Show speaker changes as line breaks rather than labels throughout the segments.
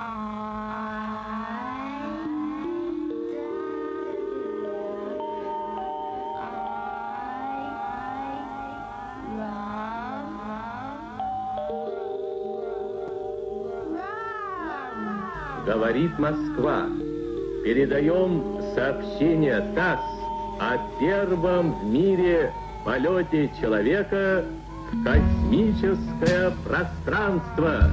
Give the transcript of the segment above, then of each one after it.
Говорит Москва. Передаем сообщение ТАСС о первом в мире полете человека в космическое пространство.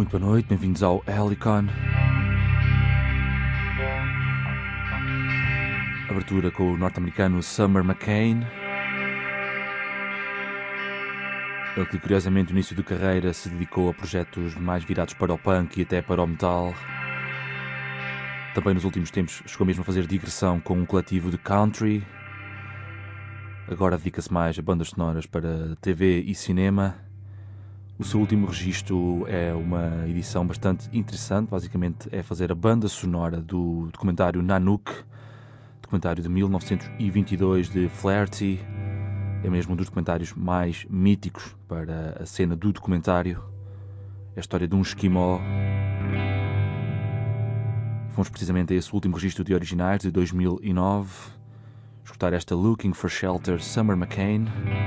Muito boa noite, bem-vindos ao Helicon. Abertura com o norte-americano Summer McCain. Ele que curiosamente no início de carreira se dedicou a projetos mais virados para o punk e até para o metal. Também nos últimos tempos chegou mesmo a fazer digressão com um coletivo de country. Agora dedica-se mais a bandas sonoras para TV e cinema. O seu último registro é uma edição bastante interessante. Basicamente é fazer a banda sonora do documentário Nanook, documentário de 1922 de Flaherty. É mesmo um dos documentários mais míticos para a cena do documentário. É a história de um esquimó. Fomos precisamente a esse último registro de originais de 2009. Escutar esta Looking for Shelter, Summer McCain.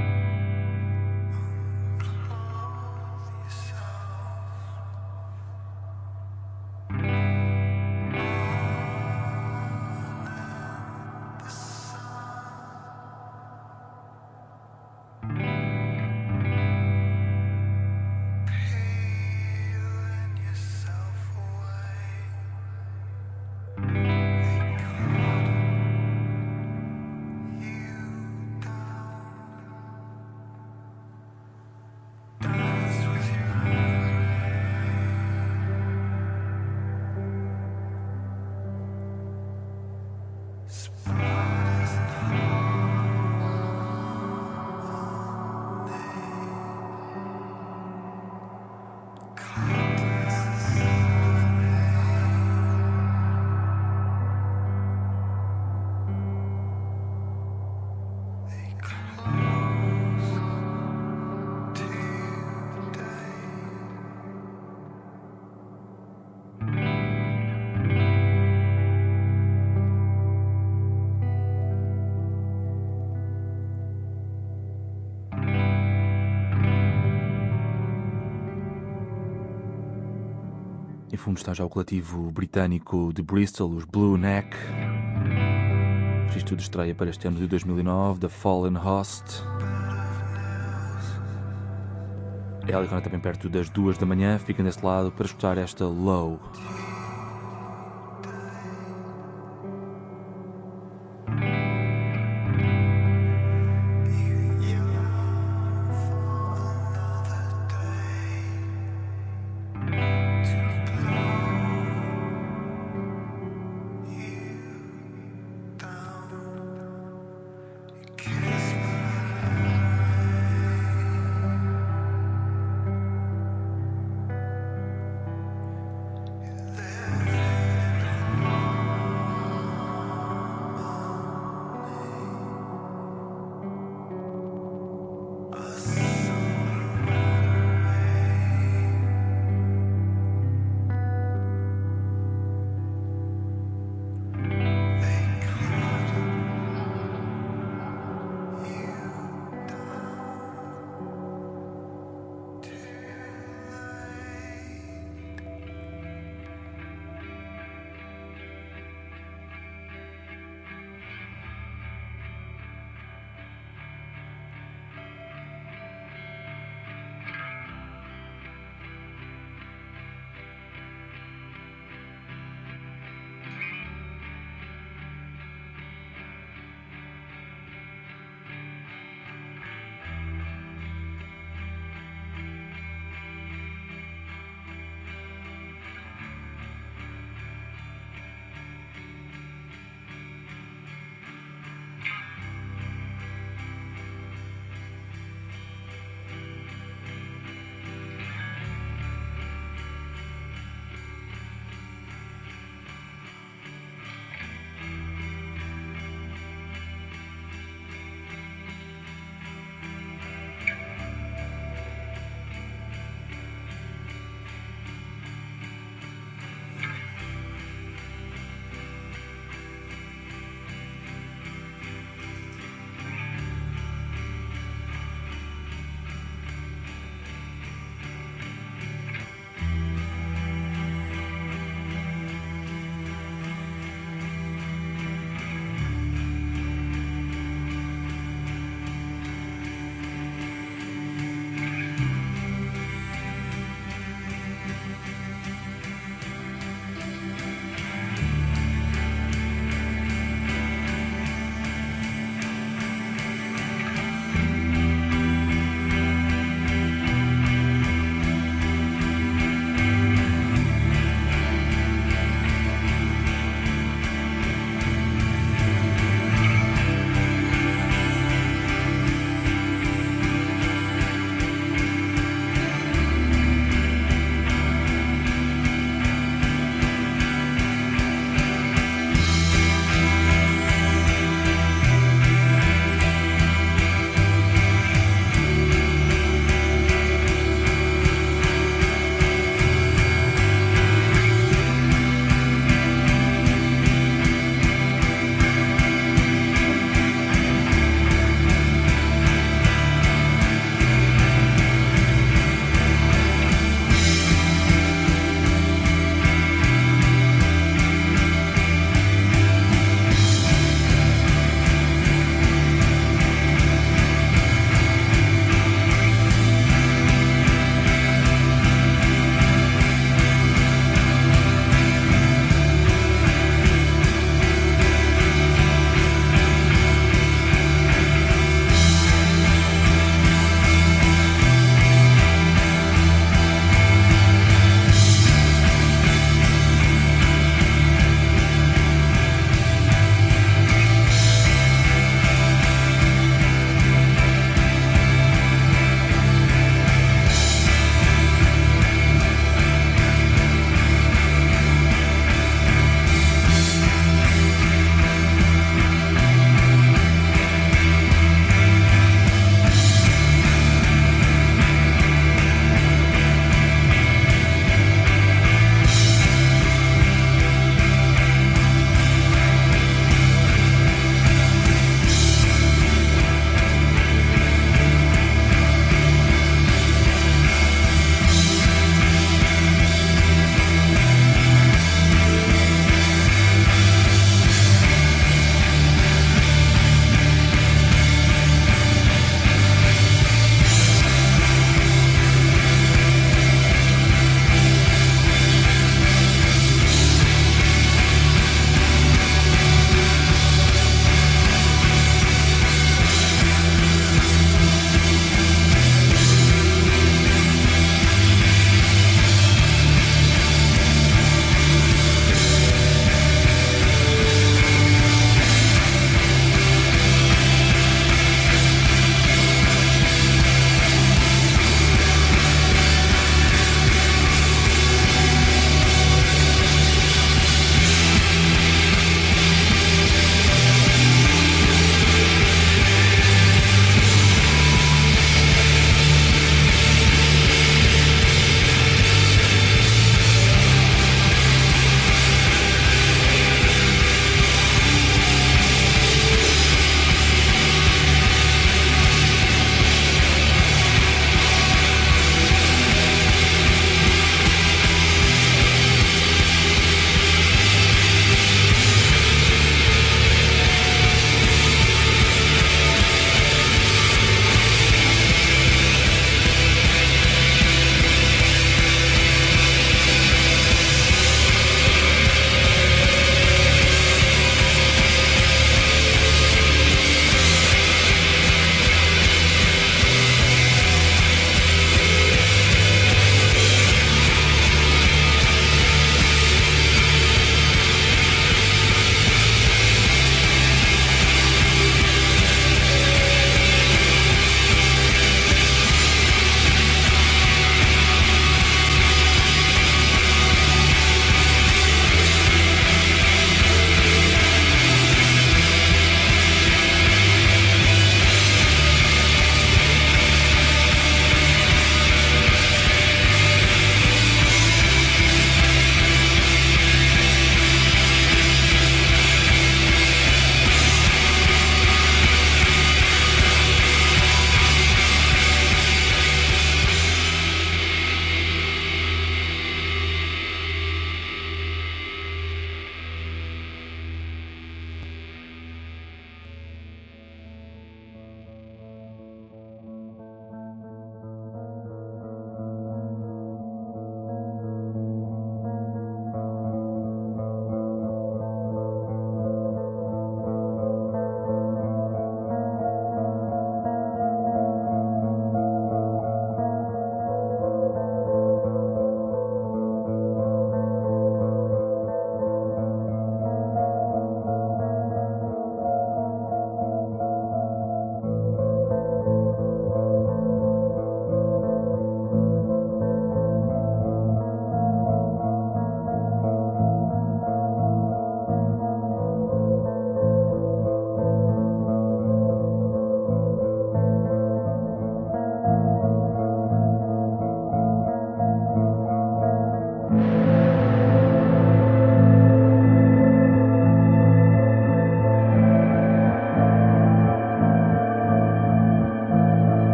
Em fundo está já o coletivo britânico de Bristol, os Blue Neck. Registro de estreia para este ano de 2009, The Fallen Host. É ali quando é também perto das 2 da manhã. Fiquem desse lado para escutar esta Low.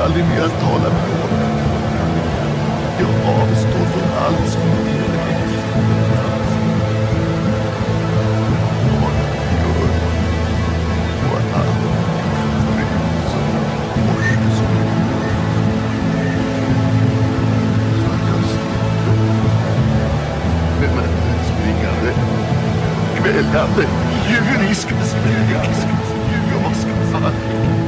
aldrig mer tala med någon. Jag avstår från allt som heligt. Vad gör och allt brus och morse som så att jag slipper med mig springande, kvällande, djurisk, jag ska aldrig.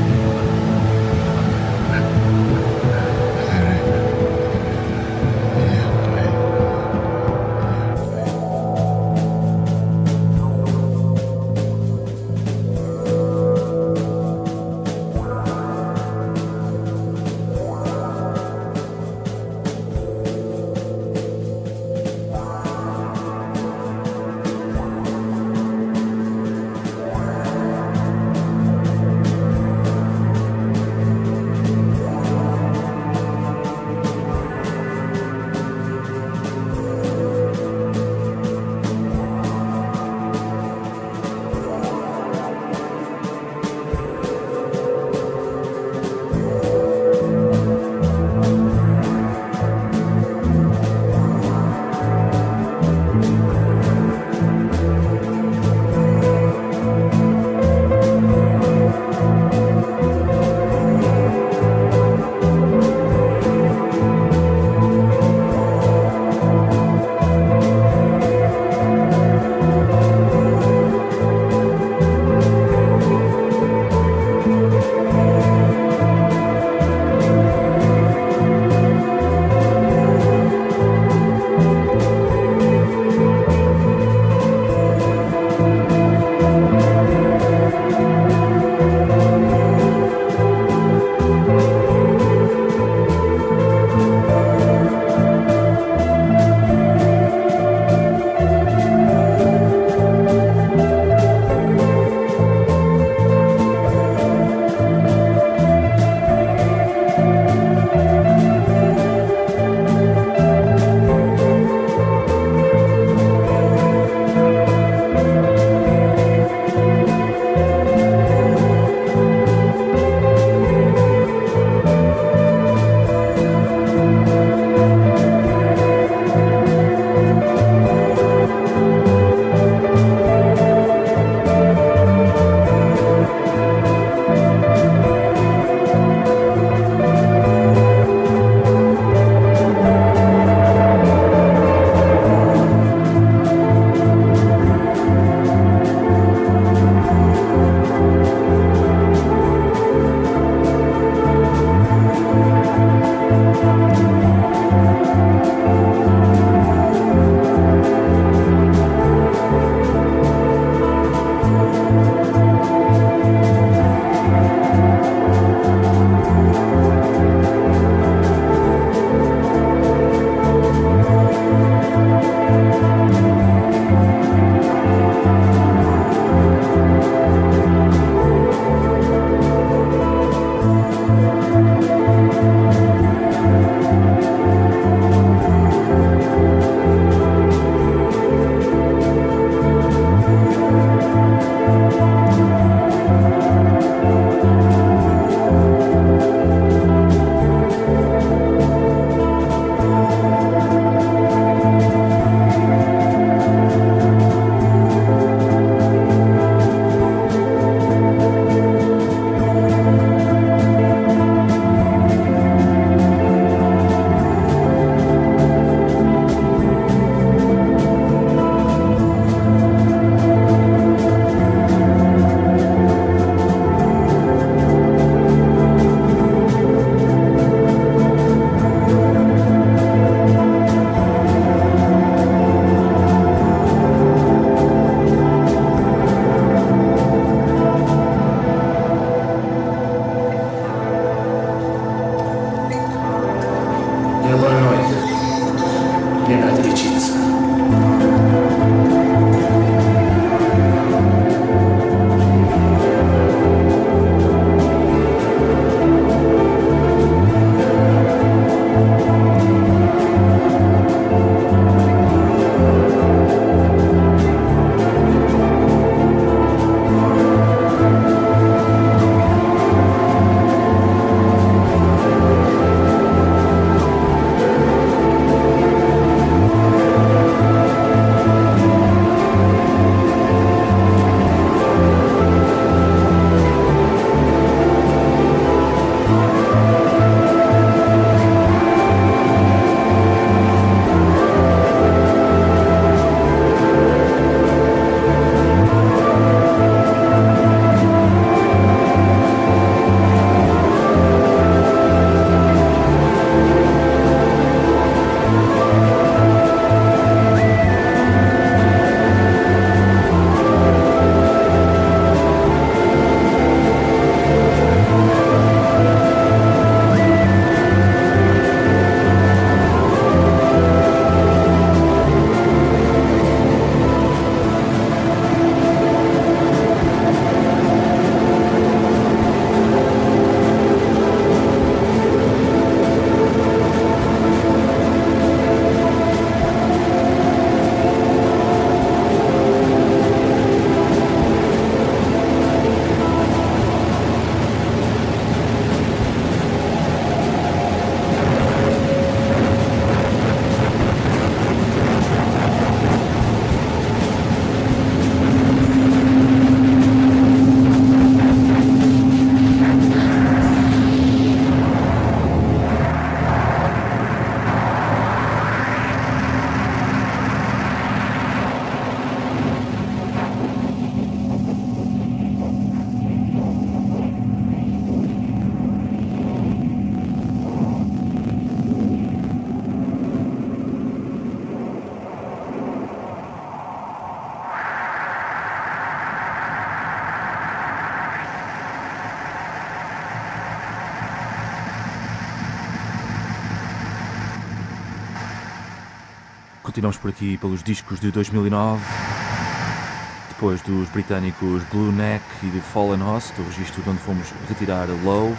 Continuamos por aqui pelos discos de 2009, depois dos britânicos Blue Neck e de Fallen Host, do registro de onde fomos retirar Low.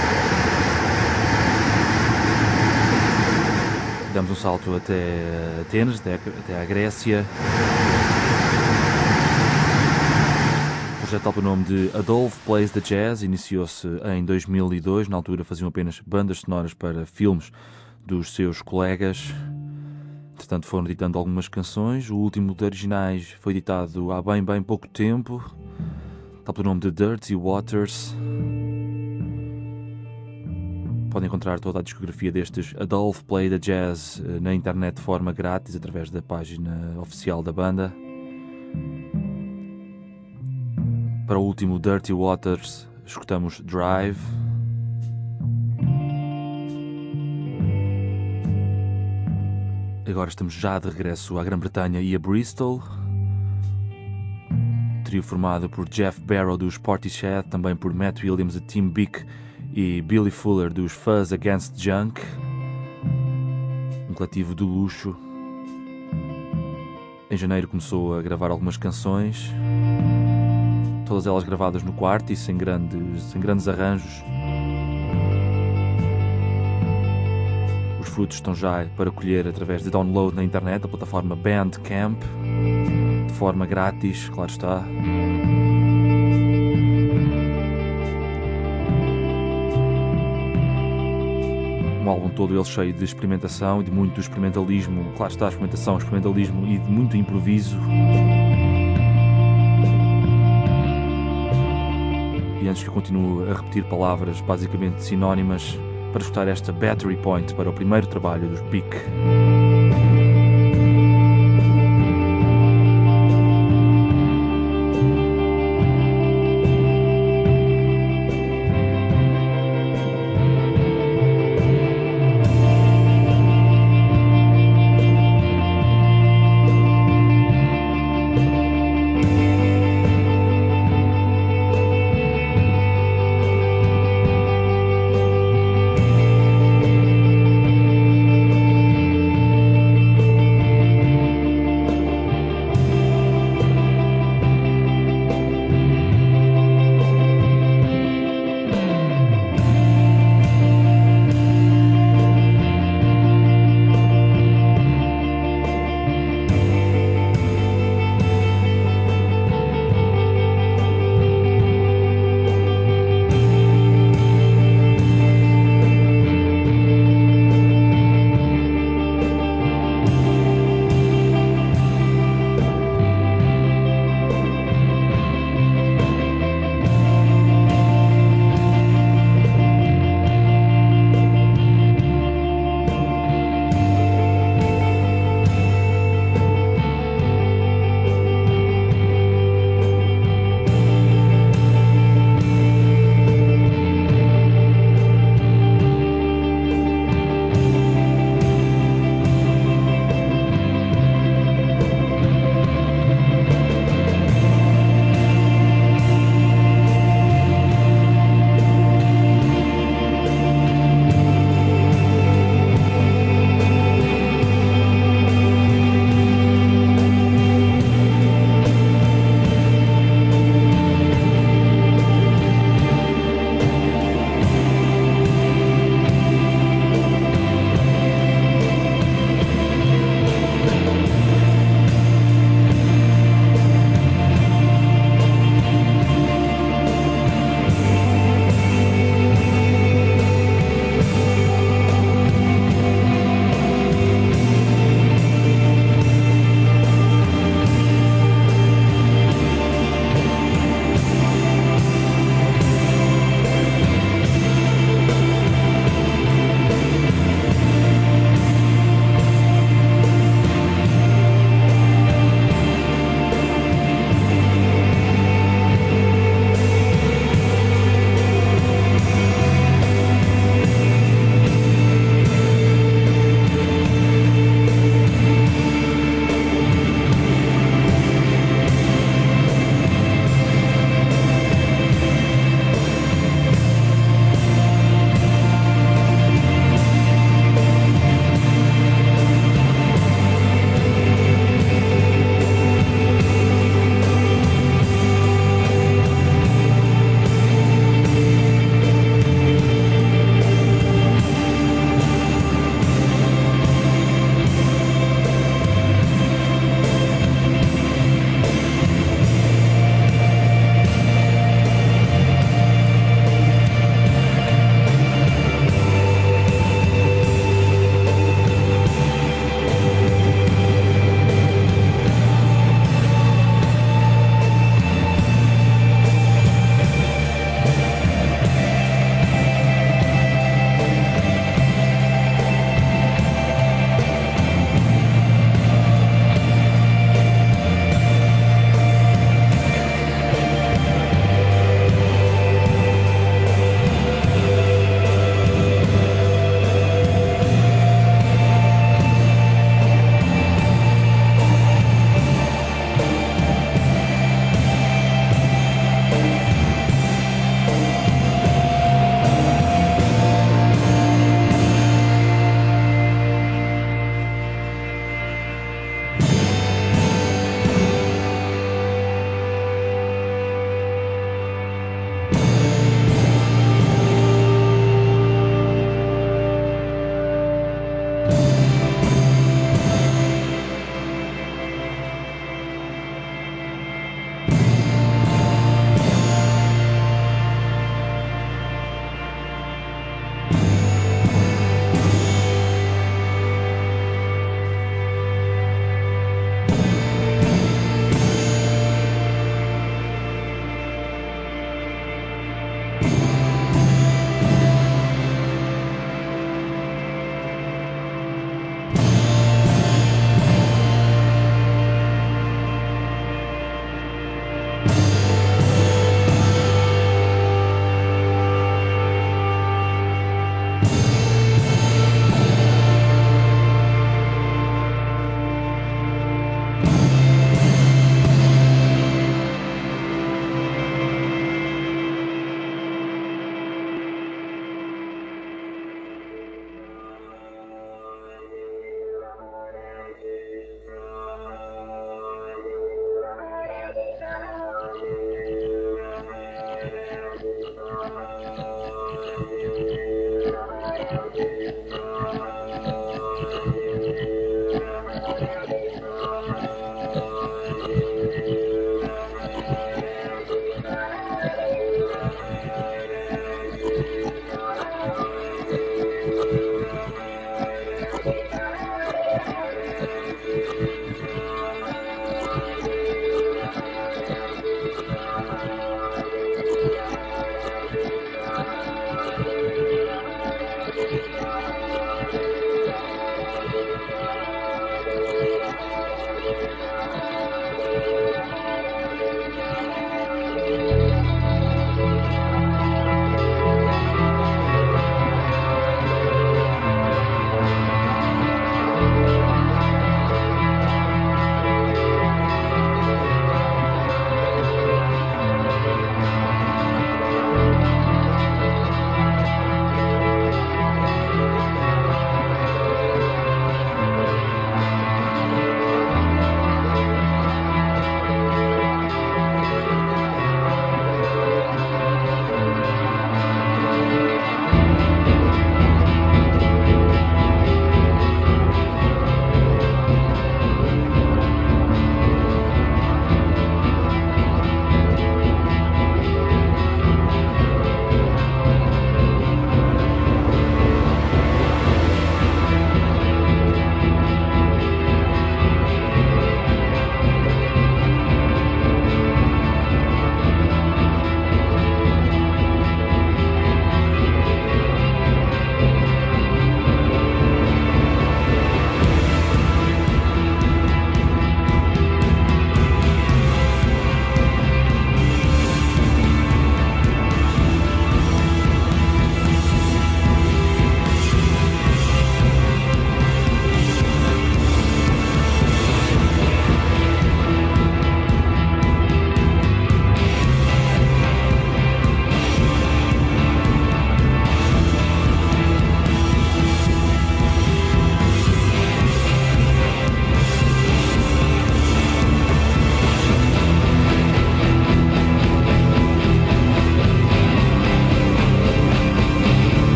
Damos um salto até Atenas, até à Grécia. O projeto tal pelo nome de Adolf Plays the Jazz iniciou-se em 2002, na altura faziam apenas bandas sonoras para filmes dos seus colegas. Entretanto foram editando algumas canções, o último de originais foi editado há bem pouco tempo, tal pelo nome de Dirty Waters. Podem encontrar toda a discografia destes Adolf Play the Jazz na internet de forma grátis, através da página oficial da banda. Para o último Dirty Waters, escutamos Drive. Agora estamos já de regresso à Grã-Bretanha e a Bristol. Trio formado por Jeff Barrow dos Portishead, também por Matt Williams e Tim Bick e Billy Fuller dos Fuzz Against Junk. Um coletivo de luxo. Em janeiro começou a gravar algumas canções, todas elas gravadas no quarto e sem grandes arranjos. Os frutos estão já para colher através de download na internet, a plataforma Bandcamp, de forma grátis, claro está. Um álbum todo ele cheio de experimentação e de muito experimentalismo, claro está, experimentalismo e de muito improviso. E antes que eu continue a repetir palavras basicamente sinónimas, para escutar esta Battery Point para o primeiro trabalho dos Bick.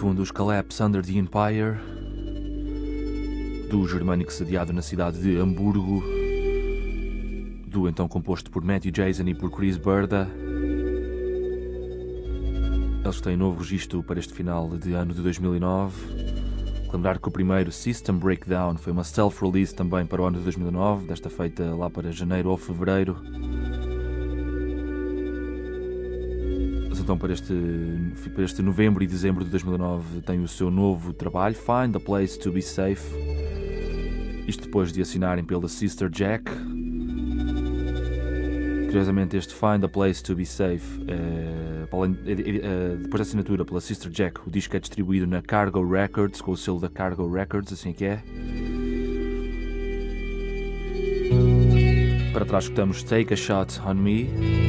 fundo os Collapse Under the Empire, do germânico sediado na cidade de Hamburgo, do então composto por Matthew Jason e por Chris Burda. Eles têm novo registro para este final de ano de 2009. Lembrar que o primeiro, System Breakdown, foi uma self-release também para o ano de 2009, desta feita lá para janeiro ou fevereiro. Mas então para este novembro e dezembro de 2009 tem o seu novo trabalho, Find a Place to Be Safe. Isto depois de assinarem pela Sister Jack. Curiosamente, este Find a Place to Be Safe, depois da assinatura pela Sister Jack, o disco é distribuído na Cargo Records, com o selo da Cargo Records, assim que é. Para trás escutamos Take a Shot on Me.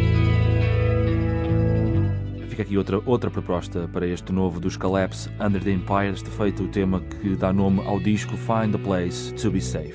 Fica aqui outra proposta para este novo dos Collapse Under the Empire, este feito o tema que dá nome ao disco Find a Place to Be Safe.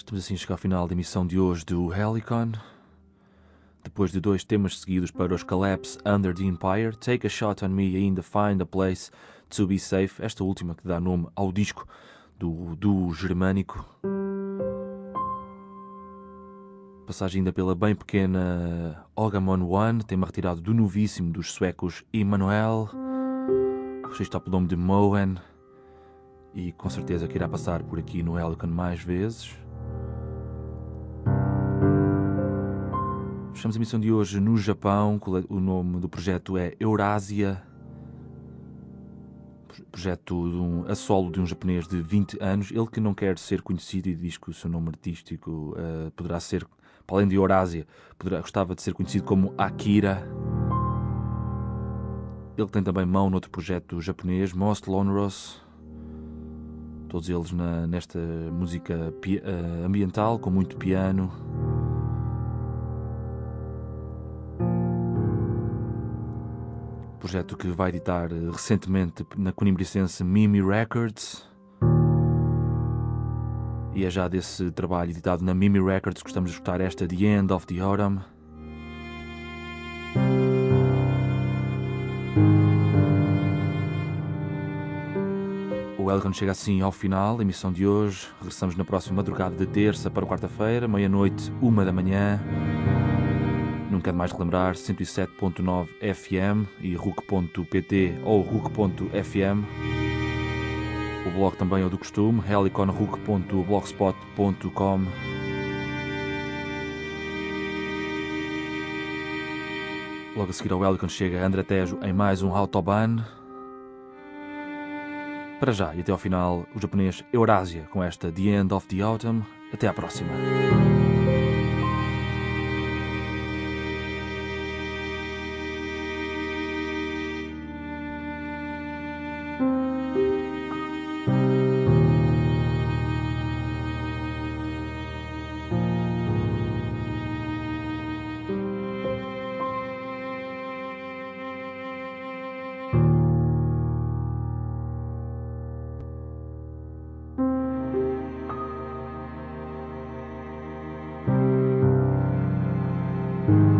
Estamos assim a chegar ao final da emissão de hoje do Helicon. Depois de 2 temas seguidos para os Collapse Under the Empire, Take a Shot on Me e ainda Find a Place to Be Safe, esta última que dá nome ao disco do germânico. Passagem ainda pela bem pequena Ogamon One, tema retirado do novíssimo dos suecos Immanuel, registro pelo nome de Moen, e com certeza que irá passar por aqui no Helicon mais vezes. Fechamos a emissão de hoje no Japão. O nome do projeto é Eurásia, projeto a solo de um japonês de 20 anos, ele que não quer ser conhecido e diz que o seu nome artístico poderá ser, para além de Eurásia, gostava de ser conhecido como Akira. Ele tem também mão noutro projeto japonês, Most Lonros, todos eles nesta música ambiental, com muito piano. Projeto que vai editar recentemente na conimbricense Mimi Records, e é já desse trabalho editado na Mimi Records que estamos a escutar esta The End of the Autumn. O Helicon chega assim ao final da emissão de hoje. Regressamos na próxima madrugada de terça para quarta-feira, meia-noite, 1 da manhã. Nunca é demais relembrar, 107.9 FM e RUC.pt ou RUC.fm. O blog também é o do costume, heliconruc.blogspot.com. Logo a seguir ao Helicon chega André Tejo em mais um Autobahn. Para já e até ao final, o japonês Eurásia com esta The End of the Autumn. Até à próxima.
you